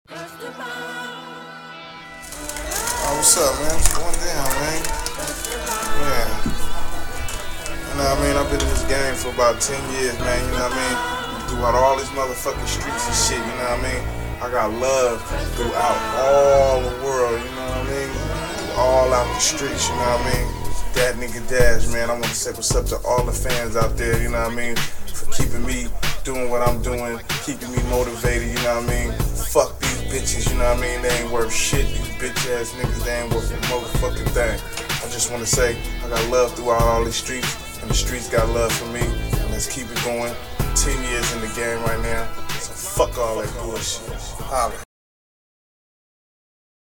Oh, what's up, man? What's going down, man? Yeah. You know what I mean? I've been in this game for about 10 years, man. You know what I mean? Throughout all these motherfucking streets and shit, you know what I mean? I got love throughout all the world, you know what I mean? All out the streets, you know what I mean? That nigga Dash, man. I want to say what's up to all the fans out there, you know what I mean? For keeping me doing what I'm doing, keeping me motivated, you know what I mean? Fuck these bitches, you know what I mean? They ain't worth shit. These bitch ass niggas, they ain't worth a motherfucking thing. I just want to say I got love throughout all these streets, and the streets got love for me. And let's keep it going. 10 years in the game right now, so fuck all that bullshit. Holla.